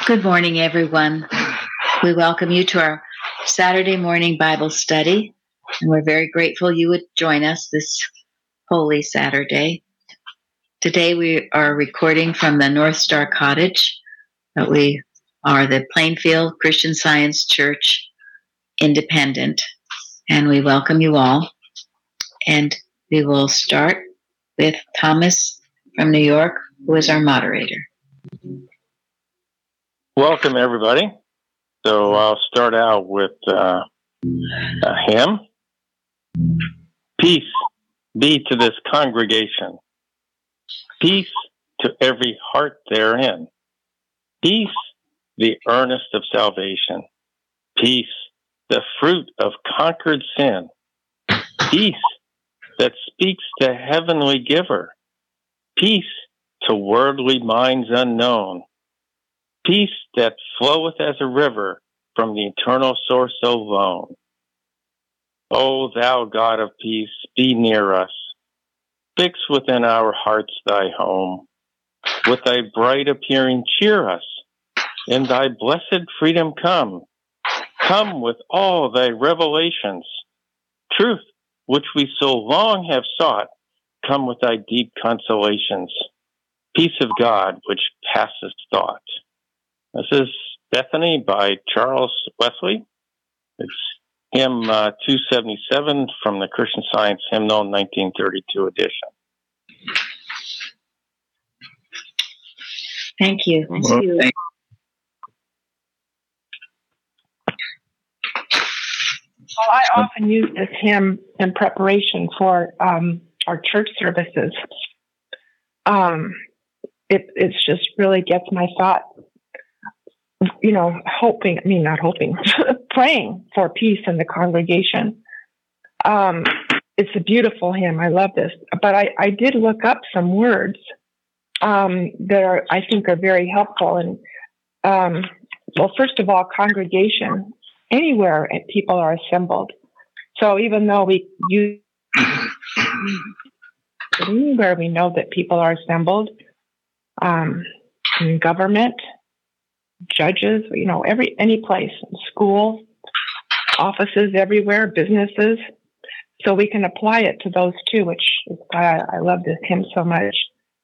Good morning, everyone. We welcome you to our Saturday morning Bible study, and we're very grateful you would join us this holy Saturday. Today we are recording from the North Star Cottage. We are the Plainfield Christian Science Church Independent, and we welcome you all. And we will start with Thomas from New York, who is our moderator. Welcome, everybody. So I'll start out with a hymn. Peace be to this congregation. Peace to every heart therein. Peace, the earnest of salvation. Peace, the fruit of conquered sin. Peace that speaks to heavenly giver. Peace to worldly minds unknown. Peace that floweth as a river from the eternal source alone. O thou God of peace, be near us. Fix within our hearts thy home. With thy bright appearing cheer us. In thy blessed freedom come. Come with all thy revelations. Truth, which we so long have sought, come with thy deep consolations. Peace of God, which passeth thought. This is Bethany by Charles Wesley. It's hymn 277 from the Christian Science Hymnal 1932 edition. Thank you. Thank you. Well, I often use this hymn in preparation for our church services. It's just really gets my thought, praying for peace in the congregation. It's a beautiful hymn. I love this. But I did look up some words that I think are very helpful. And first of all, congregation, anywhere people are assembled. So even though we use anywhere we know that people are assembled, in government, judges, any place, schools, offices, everywhere, businesses. So we can apply it to those too, which is why I love this hymn so much.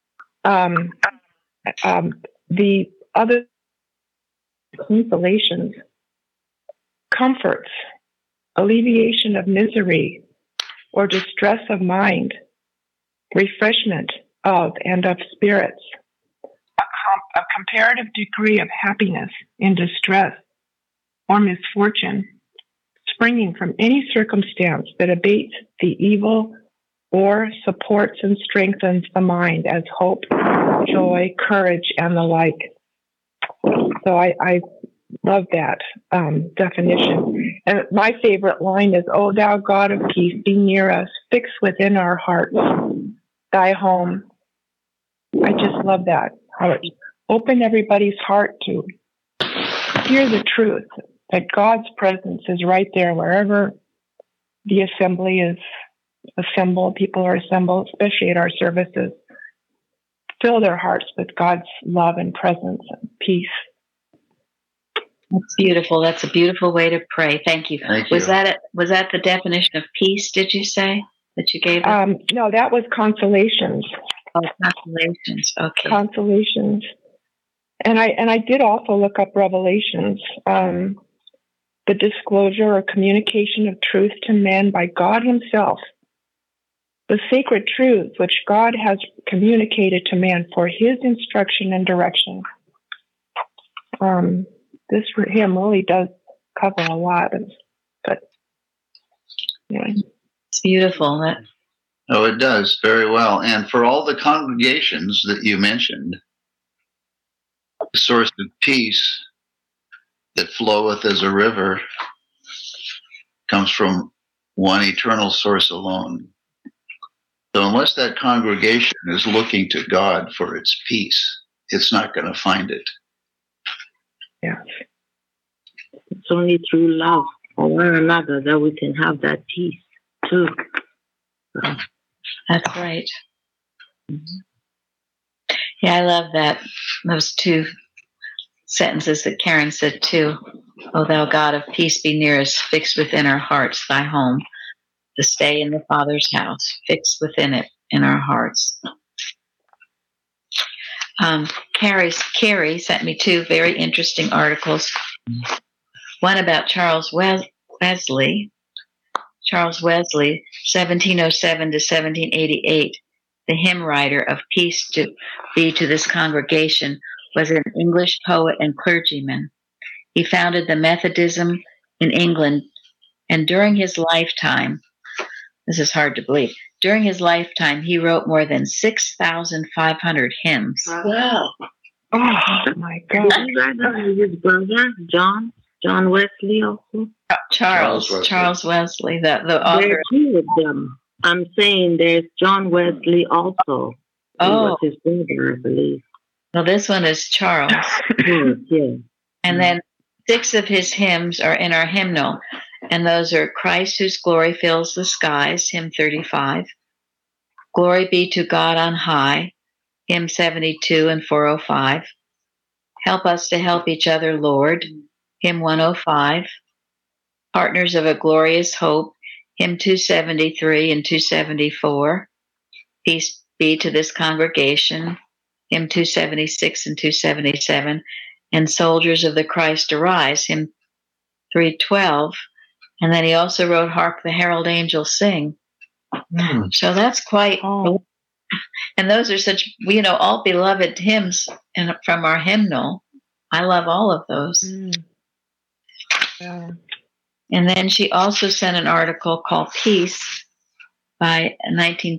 The other consolations, comforts, alleviation of misery or distress of mind, refreshment of and of spirits, a comparative degree of happiness in distress or misfortune, springing from any circumstance that abates the evil or supports and strengthens the mind as hope, joy, courage, and the like. So I love that definition. And my favorite line is, O thou God of peace, be near us, fix within our hearts thy home. I just love that. How it open everybody's heart to hear the truth, that God's presence is right there wherever the assembly is assembled, people are assembled, especially at our services. Fill their hearts with God's love and presence and peace. That's beautiful. That's a beautiful way to pray. Thank you. Was that the definition of peace, did you say, that you gave us? No, that was consolations. Oh, consolations. Okay. Consolations. And I did also look up Revelations, the disclosure or communication of truth to men by God himself. The sacred truths which God has communicated to man for his instruction and direction. This for him really does cover a lot, but anyway. It's beautiful. Oh, it does very well. And for all the congregations that you mentioned, the source of peace that floweth as a river comes from one eternal source alone. So unless that congregation is looking to God for its peace, it's not going to find it. Yeah. It's only through love for one another that we can have that peace too. That's right. Mm-hmm. Yeah, I love that. Those two sentences that Karen said too. O thou God of peace, be near us, fixed within our hearts thy home, to stay in the Father's house, fixed within it in our hearts. Carrie sent me two very interesting articles. One about Charles Wesley. Charles Wesley, 1707 to 1788, the hymn writer of Peace to Be to This Congregation, was an English poet and clergyman. He founded the Methodism in England, and during his lifetime, this is hard to believe, during his lifetime, he wrote more than 6,500 hymns. Wow. Oh my God. His brother, John Wesley also. Charles Wesley, the There author. are two of them. I'm saying there's John Wesley also. He was his brother, I believe. Well, this one is Charles. Yeah. And then 6 of his hymns are in our hymnal, and those are Christ whose glory fills the skies, hymn 35. Glory be to God on high, hymn 72 and 405. Help us to help each other, Lord, hymn 105. Partners of a glorious hope, hymn 273 and 274. Peace be to this congregation, hymn 276 and 277. And Soldiers of the Christ Arise, hymn 312. And then he also wrote Hark the Herald Angels Sing. So that's quite, and those are such, all beloved hymns from our hymnal. I love all of those. Yeah. And then she also sent an article called Peace by a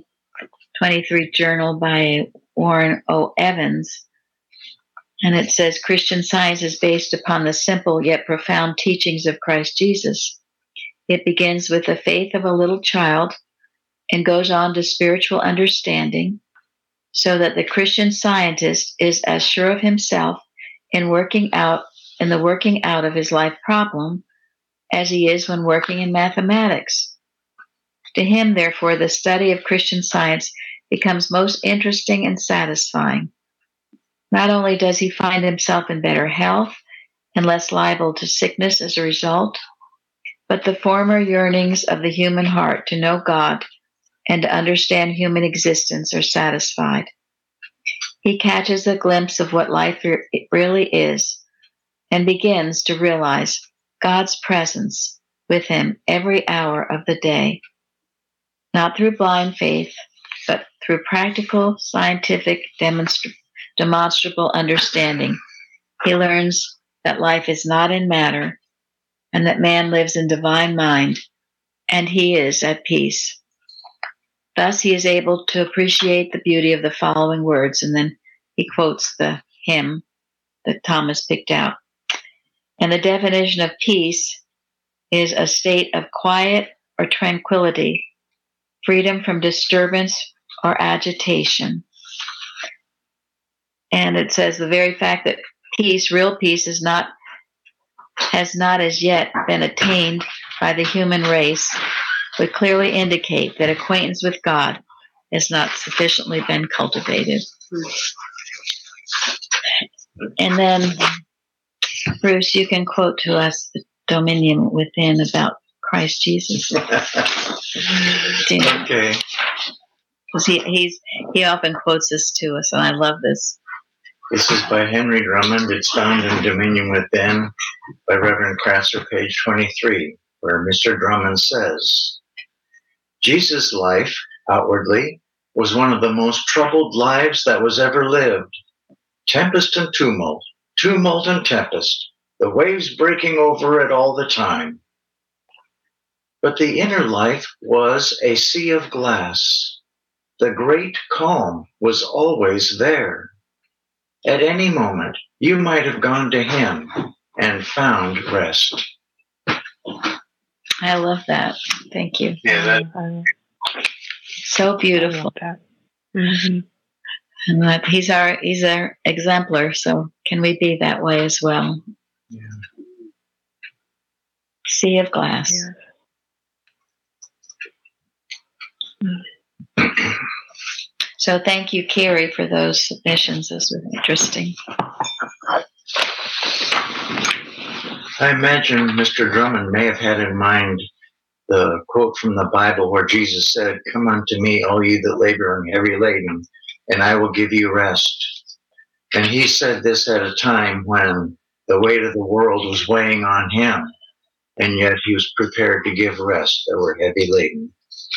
1923 journal by Warren O. Evans. And it says, Christian Science is based upon the simple yet profound teachings of Christ Jesus. It begins with the faith of a little child and goes on to spiritual understanding, so that the Christian Scientist is as sure of himself in the working out of his life problem as he is when working in mathematics. To him, therefore, the study of Christian Science becomes most interesting and satisfying. Not only does he find himself in better health and less liable to sickness as a result, but the former yearnings of the human heart to know God and to understand human existence are satisfied. He catches a glimpse of what life really is and begins to realize God's presence with him every hour of the day, not through blind faith, but through practical, scientific, demonstrable understanding. He learns that life is not in matter and that man lives in divine mind, and he is at peace. Thus, he is able to appreciate the beauty of the following words, and then he quotes the hymn that Thomas picked out. And the definition of peace is a state of quiet or tranquility, freedom from disturbance or agitation. And it says the very fact that peace, real peace, has not as yet been attained by the human race, would clearly indicate that acquaintance with God has not sufficiently been cultivated. And then, Bruce, you can quote to us the Dominion Within about Christ Jesus. Okay. Because he often quotes this to us, and I love this. This is by Henry Drummond. It's found in Dominion Within by Reverend Crasser, page 23, where Mr. Drummond says, Jesus' life, outwardly, was one of the most troubled lives that was ever lived. Tempest and tumult, tumult and tempest, the waves breaking over it all the time. But the inner life was a sea of glass. The great calm was always there. At any moment, you might have gone to him and found rest. I love that. Thank you. Yeah, So beautiful. Mm-hmm. And that he's our exemplar, so can we be that way as well? Yeah. Sea of glass. Yeah. So thank you, Carrie, for those submissions. This was interesting. I imagine Mr. Drummond may have had in mind the quote from the Bible where Jesus said, "Come unto me, all you that labor and heavy laden, and I will give you rest." And he said this at a time when the weight of the world was weighing on him, and yet he was prepared to give rest that were heavy laden.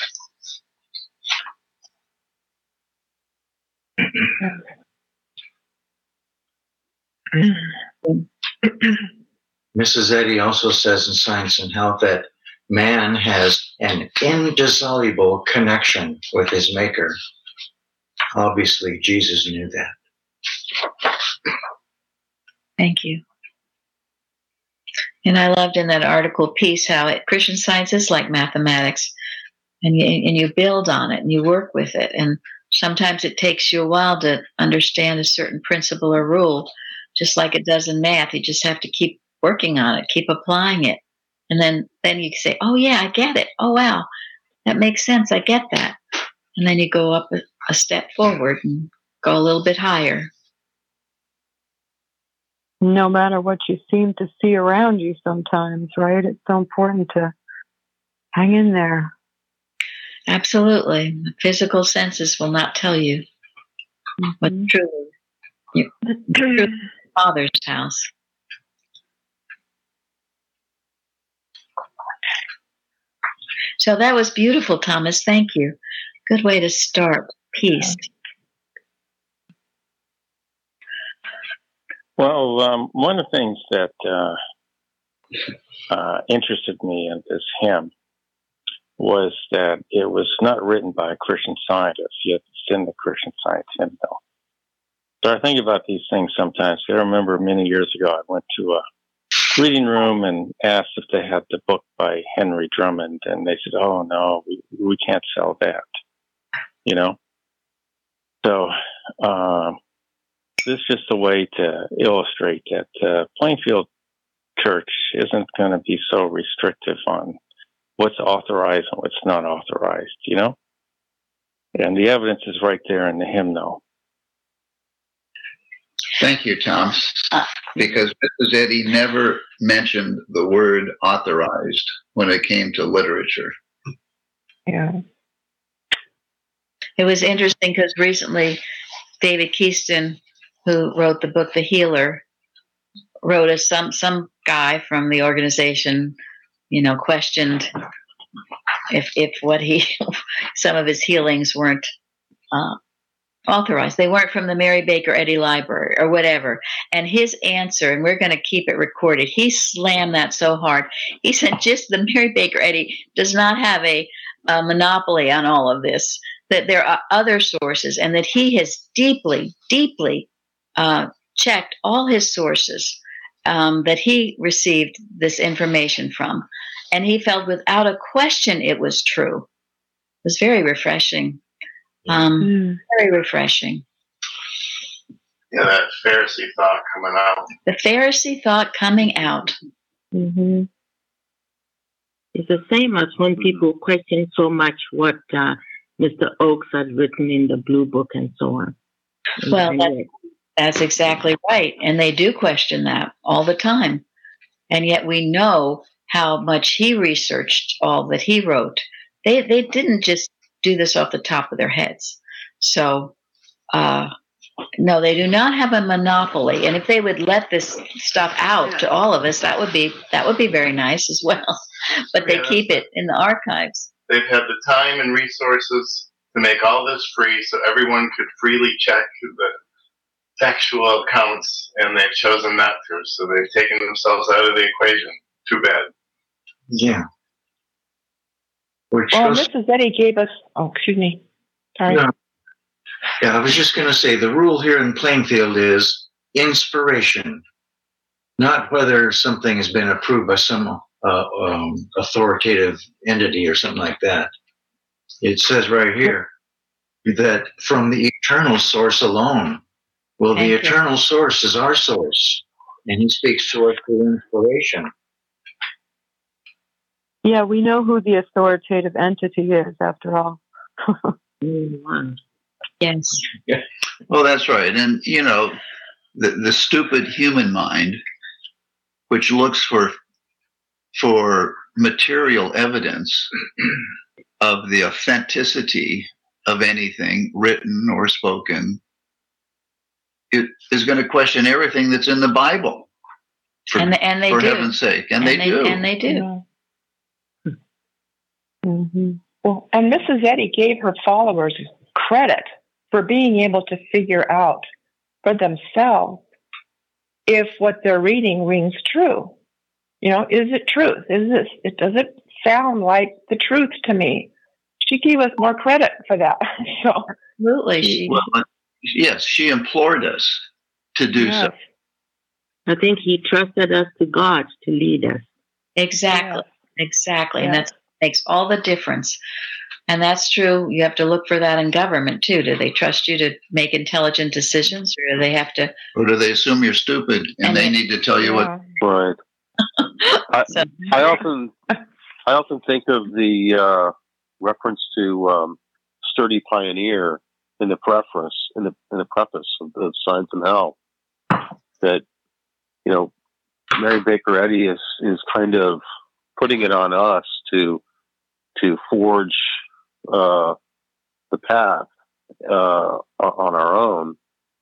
Mrs. Eddy also says in Science and Health that man has an indissoluble connection with his Maker. Obviously, Jesus knew that. Thank you. And I loved in that article piece how Christian Science is like mathematics, and you build on it and you work with it. And sometimes it takes you a while to understand a certain principle or rule, just like it does in math. You just have to keep working on it, keep applying it. And then you say, oh, yeah, I get it. Oh, wow, that makes sense. I get that. And then you go up a step forward and go a little bit higher. No matter what you seem to see around you sometimes, right? It's so important to hang in there. Absolutely. The physical senses will not tell you what truly you're Father's house. So that was beautiful, Thomas. Thank you. Good way to start. Peace. Well, one of the things that interested me in this hymn was that it was not written by a Christian Scientist, yet it's in the Christian Science hymnal. So I think about these things sometimes. I remember many years ago I went to a reading room and asked if they had the book by Henry Drummond, and they said, "Oh no, we can't sell that." You know. So this is just a way to illustrate that Plainfield Church isn't going to be so restrictive on what's authorized and what's not authorized. You know, and the evidence is right there in the hymnal. Thank you, Tom. Because Mrs. Eddy never mentioned the word authorized when it came to literature. Yeah. It was interesting because recently David Keaston, who wrote the book The Healer, wrote us some guy from the organization, questioned if what some of his healings weren't authorized. They weren't from the Mary Baker Eddy Library or whatever. And his answer, and we're going to keep it recorded, he slammed that so hard. He said just the Mary Baker Eddy does not have a monopoly on all of this, that there are other sources, and that he has deeply, deeply checked all his sources that he received this information from. And he felt without a question it was true. It was very refreshing. Very refreshing. Yeah, that Pharisee thought coming out. The Pharisee thought coming out. Mm-hmm. It's the same as when people question so much what Mr. Oakes has written in the Blue Book and so on. Well, that's exactly right. And they do question that all the time. And yet we know how much he researched all that he wrote. They didn't just do this off the top of their heads. So, no, they do not have a monopoly. And if they would let this stuff out to all of us, that would be very nice as well. But they keep it in the archives. They've had the time and resources to make all this free so everyone could freely check the factual accounts, and they've chosen not to. So they've taken themselves out of the equation. Too bad. Yeah. Well, Mrs. Eddy gave us... Oh, excuse me. Sorry. No. Yeah, I was just going to say, the rule here in Plainfield is inspiration, not whether something has been approved by some authoritative entity or something like that. It says right here that from the eternal source alone. Well, the eternal source is our source, and he speaks to us through inspiration. Yeah, we know who the authoritative entity is, after all. Yes. Yeah. Well, that's right. And, the stupid human mind which looks for material evidence of the authenticity of anything written or spoken, it is going to question everything that's in the Bible. For heaven's sake. And they do. And they do. Yeah. Mm-hmm. Well, and Mrs. Eddy gave her followers credit for being able to figure out for themselves if what they're reading rings true. You know, is it truth? Does it sound like the truth to me? She gave us more credit for that. So absolutely. Yes, she implored us to do so. I think he trusted us to God to lead us. Exactly. And that makes all the difference. And that's true. You have to look for that in government too. Do they trust you to make intelligent decisions, or do they have to? Or do they assume you're stupid and they need to tell you what? Right. I often think of the reference to sturdy pioneer in the preface of the Science and Hell. That, you know, Mary Baker Eddy is kind of putting it on us to forge the path on our own.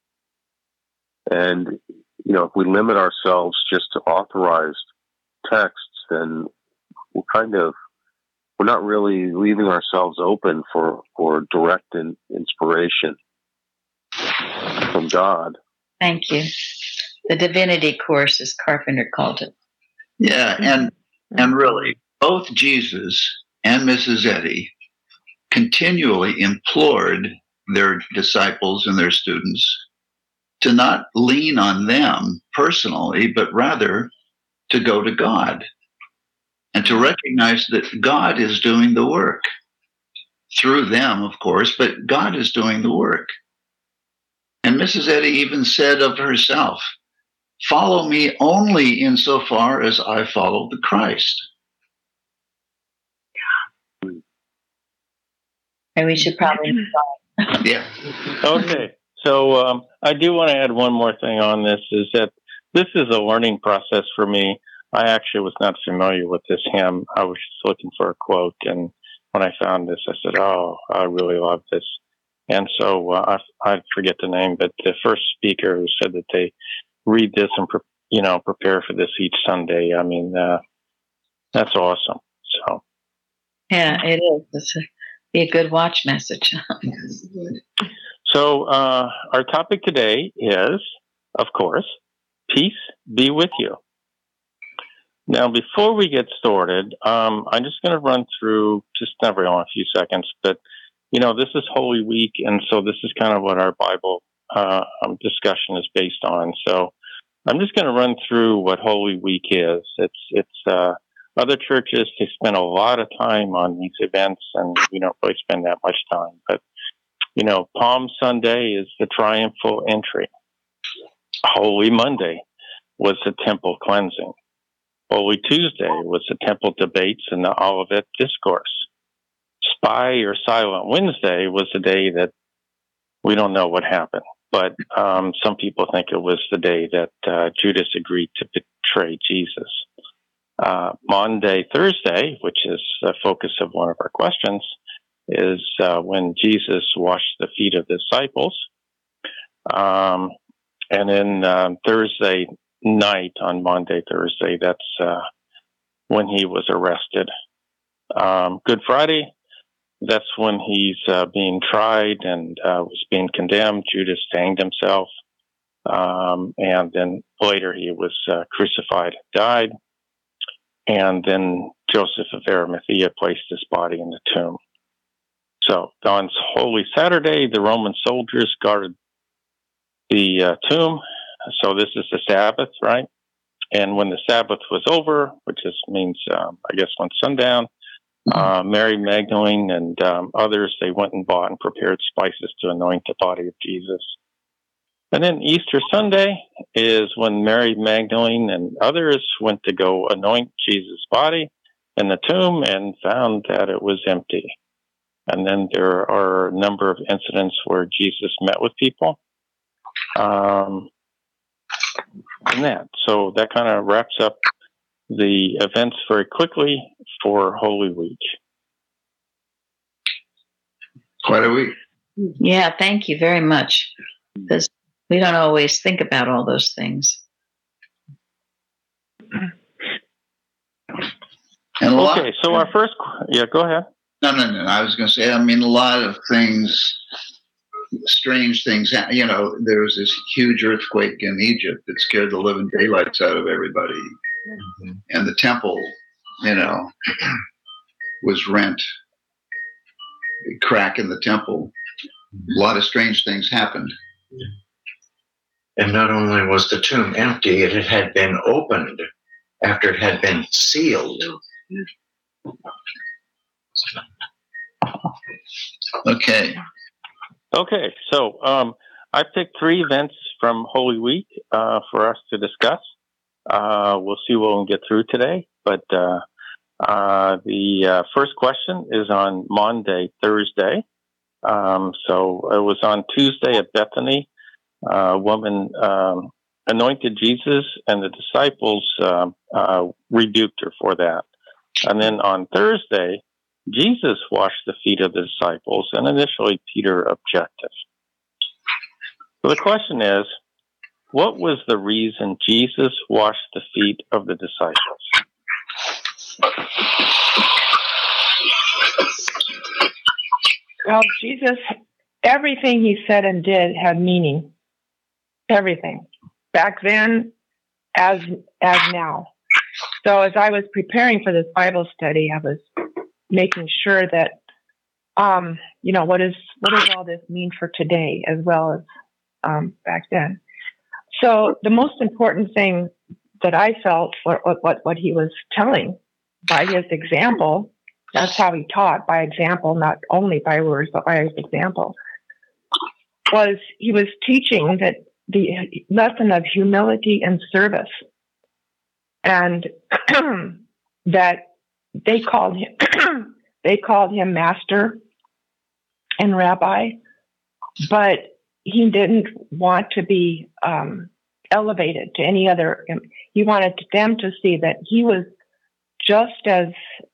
And, you know, if we limit ourselves just to authorized texts, then we're not really leaving ourselves open for direct inspiration from God. Thank you. The divinity course, as Carpenter called it. Yeah, and really, both Jesus and Mrs. Eddy continually implored their disciples and their students to not lean on them personally, but rather to go to God and to recognize that God is doing the work through them, of course, but God is doing the work. And Mrs. Eddy even said of herself, "Follow me only insofar as I follow the Christ." And we should probably Yeah. Okay. So I do want to add one more thing on this, is that this is a learning process for me. I actually was not familiar with this hymn. I was just looking for a quote, and when I found this, I said, "Oh, I really love this." And so I forget the name, but the first speaker who said that they read this and prepare for this each Sunday. I mean, that's awesome. So yeah, it is. It's be a good watch message. So our topic today is, of course, peace be with you. Now, before we get started, I'm just going to run through, just not very long, a few seconds, but, this is Holy Week, and so this is kind of what our Bible discussion is based on. So I'm just going to run through what Holy Week is. It's other churches, they spend a lot of time on these events, and we don't really spend that much time. But, Palm Sunday is the triumphal entry. Holy Monday was the temple cleansing. Holy Tuesday was the temple debates and the Olivet Discourse. Spy or Silent Wednesday was the day that we don't know what happened. But some people think it was the day that Judas agreed to betray Jesus. Maundy Thursday, which is the focus of one of our questions, is when Jesus washed the feet of the disciples. And then Thursday night on Maundy Thursday, that's when he was arrested. Good Friday, that's when he's being tried and was being condemned. Judas hanged himself. And then later he was crucified and died. And then Joseph of Arimathea placed his body in the tomb. So on Holy Saturday, the Roman soldiers guarded the tomb. So this is the Sabbath, right? And when the Sabbath was over, which means, when sundown, Mary Magdalene and others, they went and bought and prepared spices to anoint the body of Jesus. And then Easter Sunday is when Mary Magdalene and others went to go anoint Jesus' body in the tomb and found that it was empty. And then there are a number of incidents where Jesus met with people. in that. So that kind of wraps up the events very quickly for Holy Week. Quite a week. Yeah, thank you very much. Because we don't always think about all those things. And okay, so our first, go ahead. No. I was going to say, I mean, a lot of things, strange things. You know, there was this huge earthquake in Egypt that scared the living daylights out of everybody. Mm-hmm. And the temple, you know, was rent. A crack in the temple. A lot of strange things happened. And not only was the tomb empty, it had been opened after it had been sealed. Okay, so I picked 3 events from Holy Week for us to discuss. We'll see what we'll get through today. But the first question is on Maundy, Thursday. So it was on Tuesday at Bethany. A woman anointed Jesus, and the disciples rebuked her for that. And then on Thursday, Jesus washed the feet of the disciples, and initially Peter objected. So the question is, what was the reason Jesus washed the feet of the disciples? Well, Jesus, everything he said and did had meaning. Everything. Back then, as now. So as I was preparing for this Bible study, I was making sure that, what does all this mean for today as well as back then. So the most important thing that I felt, what he was telling by his example, that's how he taught, by example, not only by words, but by his example, was he was teaching that the lesson of humility and service, and that they called him master and rabbi, but he didn't want to be elevated to any other. He wanted them to see that he was just as,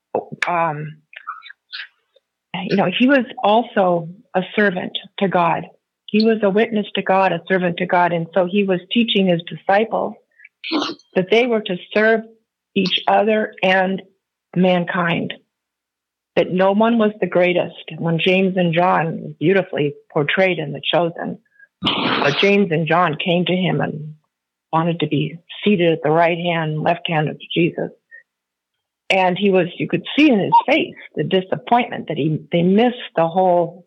he was also a servant to God. He was a witness to God, a servant to God. And so he was teaching his disciples that they were to serve each other and mankind, that no one was the greatest. When James and John, beautifully portrayed in The Chosen, but James and John came to him and wanted to be seated at the right hand, left hand of Jesus. And you could see in his face the disappointment that they missed the whole,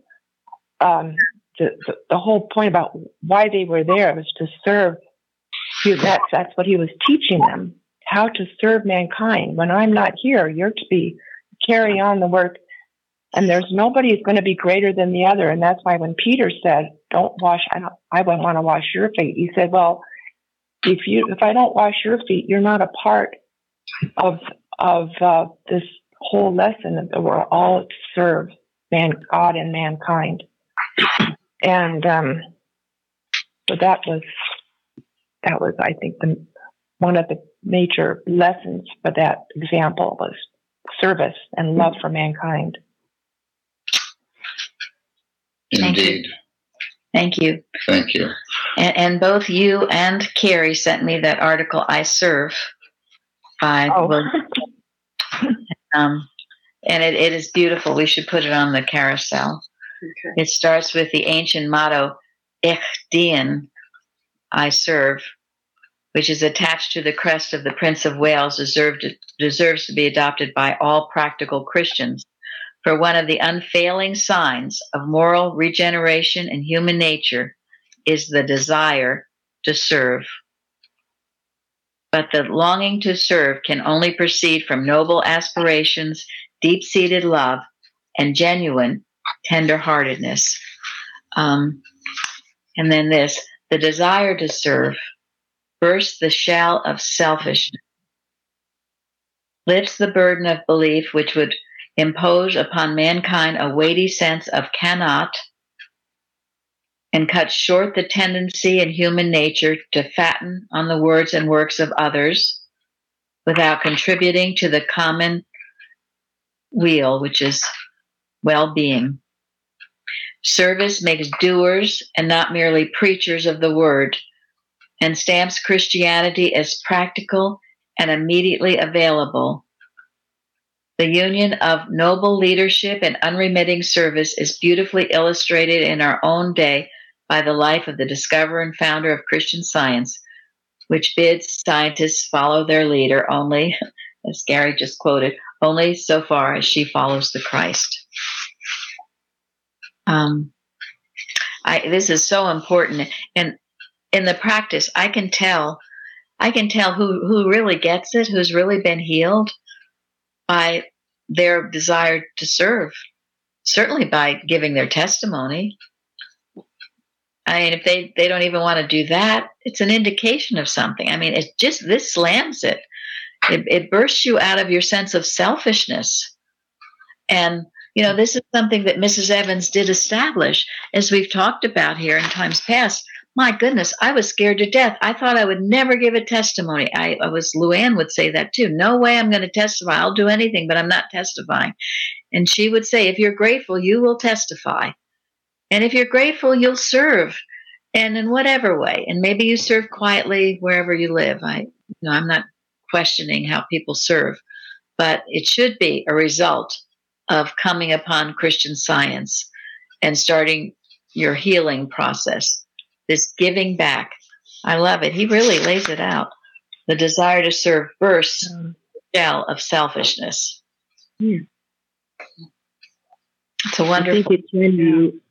the whole point about why they were there was to serve. That's what he was teaching them, how to serve mankind. When I'm not here, you're to carry on the work, and there's nobody who's going to be greater than the other. And that's why when Peter said, I wouldn't want to wash your feet. He said, well, if I don't wash your feet, you're not a part of this whole lesson that we're all to serve God and mankind. And so that was, I think, one of the major lessons for that example was service and love for mankind. Indeed. Thank you. Thank you. And both you and Carrie sent me that article, I Serve, by and it is beautiful. We should put it on the carousel. Okay. It starts with the ancient motto, Ich dien, I serve, which is attached to the crest of the Prince of Wales, deserves to be adopted by all practical Christians. For one of the unfailing signs of moral regeneration in human nature is the desire to serve. But the longing to serve can only proceed from noble aspirations, deep-seated love, and genuine tender-heartedness. And then this, the desire to serve bursts the shell of selfishness, lifts the burden of belief which would impose upon mankind a weighty sense of cannot, and cuts short the tendency in human nature to fatten on the words and works of others without contributing to the common weal, which is well-being. Service makes doers and not merely preachers of the word, and stamps Christianity as practical and immediately available. The union of noble leadership and unremitting service is beautifully illustrated in our own day by the life of the discoverer and founder of Christian Science, which bids scientists follow their leader only, as Gary just quoted, only so far as she follows the Christ. This is so important, and in the practice, I can tell who really gets it, who's really been healed by their desire to serve. Certainly by giving their testimony. I mean, if they don't even want to do that, it's an indication of something. I mean, this slams it. It bursts you out of your sense of selfishness. And, this is something that Mrs. Evans did establish, as we've talked about here in times past. My goodness, I was scared to death. I thought I would never give a testimony. Luann would say that too. No way I'm going to testify. I'll do anything, but I'm not testifying. And she would say, if you're grateful, you will testify. And if you're grateful, you'll serve. And in whatever way. And maybe you serve quietly wherever you live. I'm not questioning how people serve, but it should be a result of coming upon Christian Science and starting your healing process. This giving back. I love it. He really lays it out. The desire to serve bursts the shell of selfishness. Yeah. It's a wonderful. I think it's when you.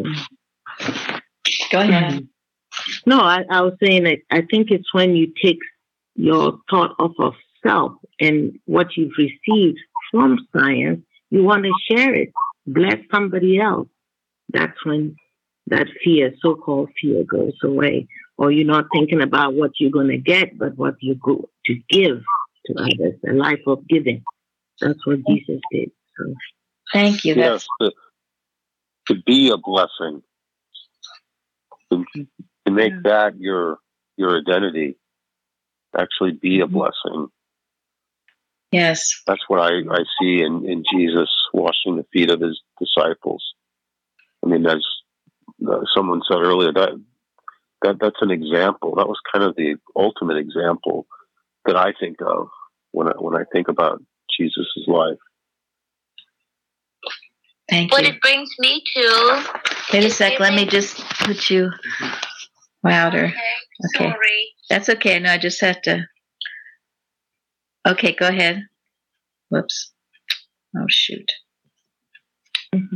Go ahead. No, I was saying that I think it's when you take your thought off of self and what you've received from science, you want to share it, bless somebody else. That's when that fear, so-called fear, goes away. Or you're not thinking about what you're going to get, but what you go to give to others, a life of giving. That's what Jesus did. So. Thank you. Yes, to be a blessing, to make that your identity, actually be a blessing. Yes. That's what I see in Jesus washing the feet of his disciples. I mean, as someone said earlier, that's an example. That was kind of the ultimate example that I think of when I think about Jesus' life. Thank you. What it brings me to... Wait a sec, let me just put you louder. Okay. Sorry. That's okay. No, I just have to... Okay, go ahead. Whoops. Oh, shoot. Mm-hmm.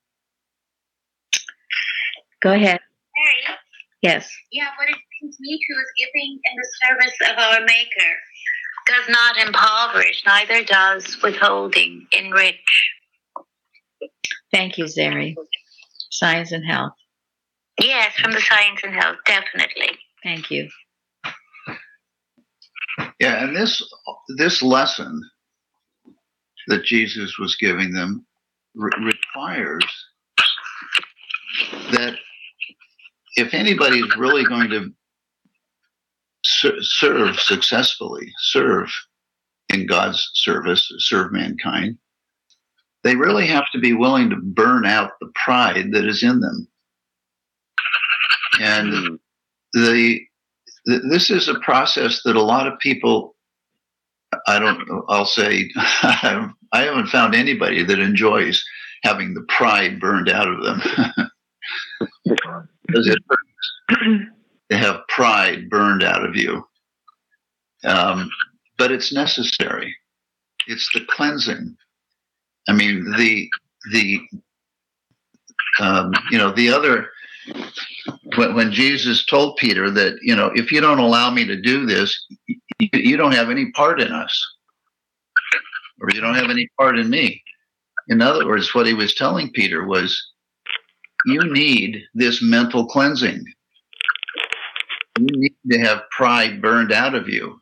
Go ahead. Mary? Yes. Yeah, what it brings me to is giving in the service of our Maker. Does not impoverish, neither does withholding enrich. Thank you, Zeri. Science and Health. Yes, from the Science and Health, definitely. Thank you. Yeah, and this lesson that Jesus was giving them requires that if anybody's really going to serve successfully, serve in God's service, serve mankind, they really have to be willing to burn out the pride that is in them. And this is a process that a lot of people, I'll say, I haven't found anybody that enjoys having the pride burned out of them. Because it hurts to have pride burned out of you. But it's necessary. It's the cleansing. I mean, when Jesus told Peter that, if you don't allow me to do this, you don't have any part in us, or you don't have any part in me. In other words, what he was telling Peter was, you need this mental cleansing. You need to have pride burned out of you.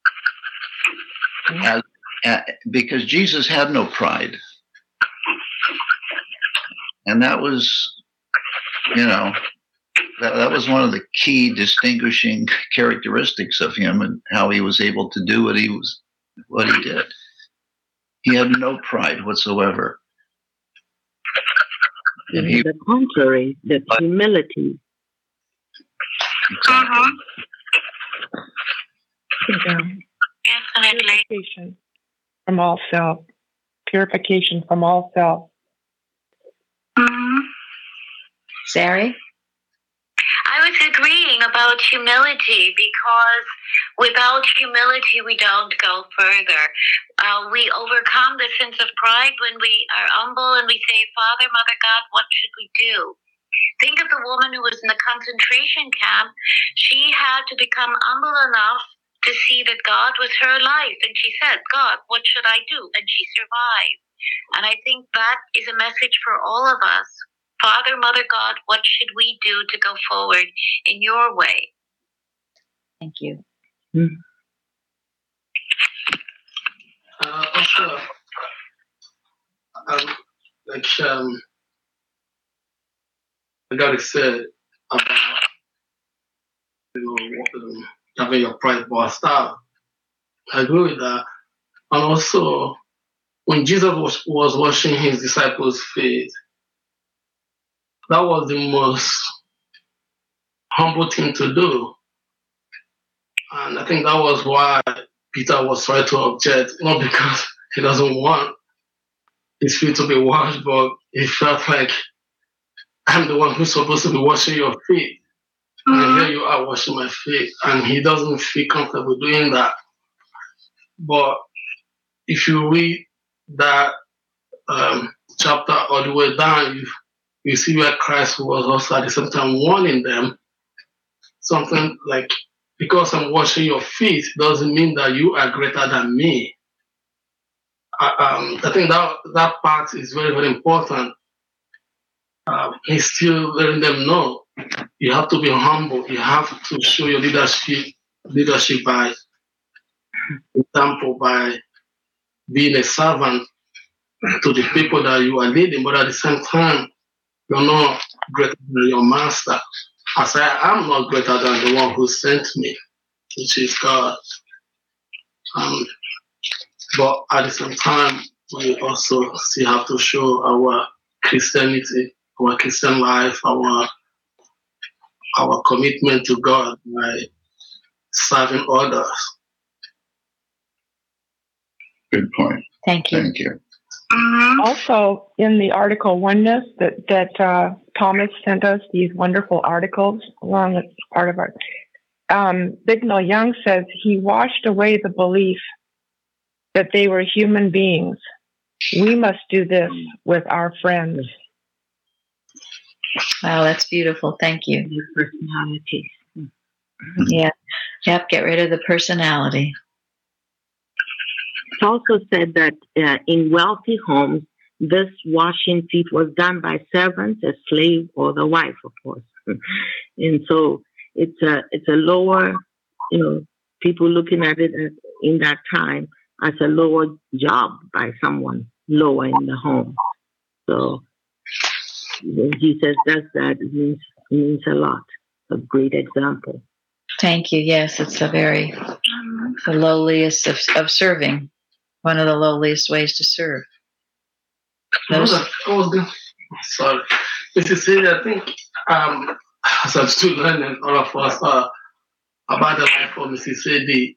Because Jesus had no pride. And that was, that was one of the key distinguishing characteristics of him, and how he was able to do what he did. He had no pride whatsoever. And the contrary, the humility. Definitely. Purification from all self. Purification from all self. Sari? I was agreeing about humility, because without humility, we don't go further. We overcome the sense of pride when we are humble and we say, Father, Mother God, what should we do? Think of the woman who was in the concentration camp. She had to become humble enough to see that God was her life. And she said, God, what should I do? And she survived. And I think that is a message for all of us. Father, Mother God, what should we do to go forward in your way? Thank you. Also, like God said about having your pride bossed out. I agree with that. And also, when Jesus was washing his disciples' feet, that was the most humble thing to do. And I think that was why Peter was trying to object, not because he doesn't want his feet to be washed, but he felt like, I'm the one who's supposed to be washing your feet. And here you are washing my feet. And he doesn't feel comfortable doing that. But if you read that chapter all the way down, you see where Christ was also at the same time warning them. Something like, because I'm washing your feet doesn't mean that you are greater than me. I think that part is very, very important. He's still letting them know you have to be humble. You have to show your leadership by example, by being a servant to the people that you are leading, but at the same time, you're not greater than your master. As I am not greater than the one who sent me, which is God. But at the same time, we also still have to show our Christianity, our Christian life, our commitment to God by serving others. Good point. Thank you. Thank you. Also, in the article Oneness that Thomas sent us, these wonderful articles along with part of our Bignell Young says he washed away the belief that they were human beings. We must do this with our friends. Wow, that's beautiful. Thank you. Your personality. Yeah. Yep, get rid of the personality. It's also said that in wealthy homes, this washing feet was done by servants, a slave, or the wife, of course. And so it's a lower, people looking at it in that time as a lower job by someone lower in the home. So when Jesus does that, it means a lot. A great example. Thank you. Yes, it's the lowliest of serving. One of the lowliest ways to serve. Sorry. Mrs. Sadie, I think as I'm still learning, all of us, about the life of Mrs. Sadie.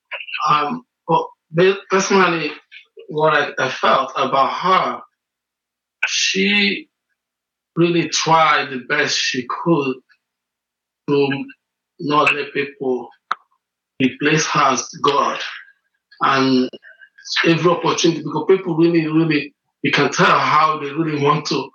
But personally, what I felt about her, she really tried the best she could to not let people replace her as God. And every opportunity, because people really, really, you can tell how they really want to,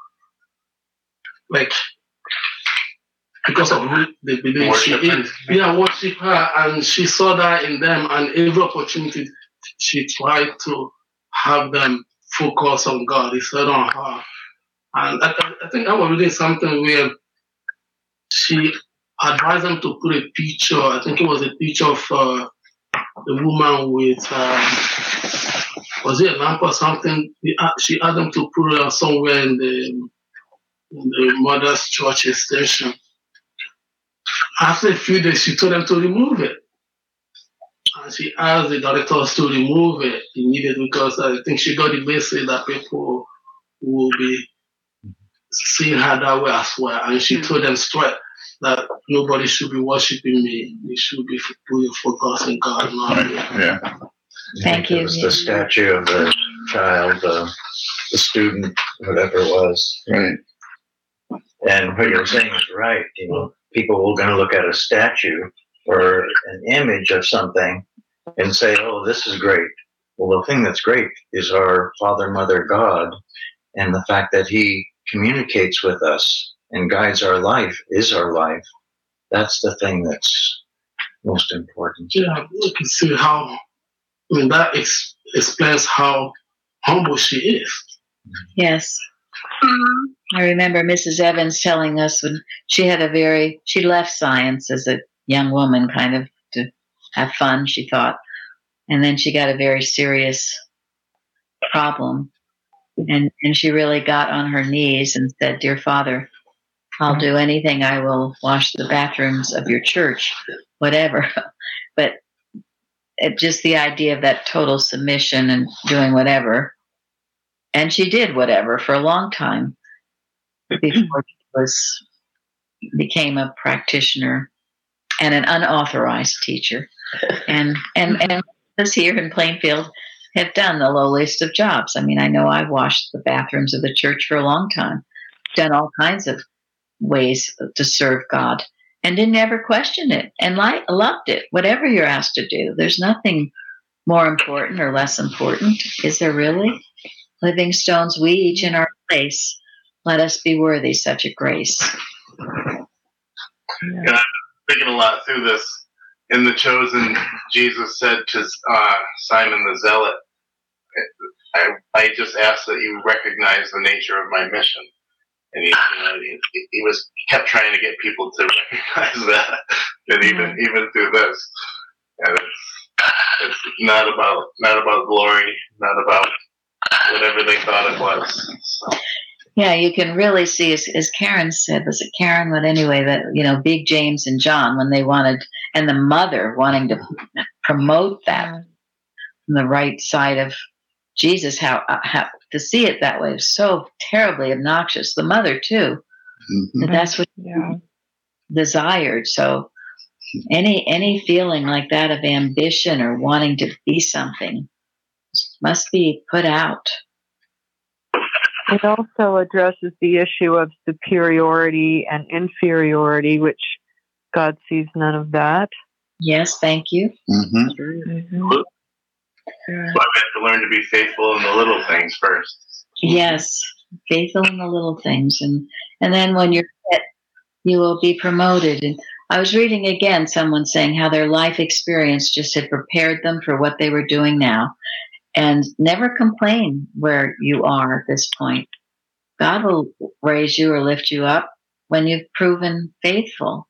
because of who they believe worship she is. Yeah, worship her, and she saw that in them, and every opportunity she tried to have them focus on God instead on her. And I think I was reading something where she advised them to put a picture, I think it was a picture of the woman with, was it a lamp or something? She asked them to put it somewhere in the mother's church extension. after a few days, she told them to remove it. And she asked the directors to remove it immediately because I think she got the message that people will be seeing her that way as well. And she told them straight that nobody should be worshiping me. They should be putting focus on God. Yeah. Thank you. It was the statue of the child, the student, whatever it was. Right. And what you're saying is right. You know, people are going to look at a statue or an image of something and say, "Oh, this is great." Well, the thing that's great is our Father, Mother, God, and the fact that He communicates with us and guides our life, is our life. That's the thing that's most important. Yeah, you can see how, that explains how humble she is. Yes. I remember Mrs. Evans telling us when she left science as a young woman kind of to have fun, she thought. And then she got a very serious problem. And she really got on her knees and said, "Dear Father, I'll do anything. I will wash the bathrooms of your church, whatever." But just the idea of that total submission and doing whatever. And she did whatever for a long time before she became a practitioner and an unauthorized teacher. And us here in Plainfield have done the lowliest of jobs. I mean, I know I've washed the bathrooms of the church for a long time, done all kinds of ways to serve God, and didn't ever question it, and loved it. Whatever you're asked to do, there's nothing more important or less important. Is there really? Living stones, we each in our place, let us be worthy such a grace. And I'm thinking a lot through this. In The Chosen, Jesus said to Simon the Zealot, I just ask that you recognize the nature of my mission. And he kept trying to get people to recognize that, and even through this. And it's not about glory, not about whatever they thought it was. So. Yeah, you can really see, as Karen said, was it Karen? But anyway, that, Big James and John, when they wanted, and the mother wanting to promote that from the right side of Jesus, how to see it that way is so terribly obnoxious. The mother too, and that's what desired. So any feeling like that of ambition or wanting to be something must be put out. It also addresses the issue of superiority and inferiority, which God sees none of that. Yes, thank you. So I have to learn to be faithful in the little things first. Yes, faithful in the little things. And then when you're fit, you will be promoted. And I was reading again someone saying how their life experience just had prepared them for what they were doing now. And never complain where you are at this point. God will raise you or lift you up when you've proven faithful.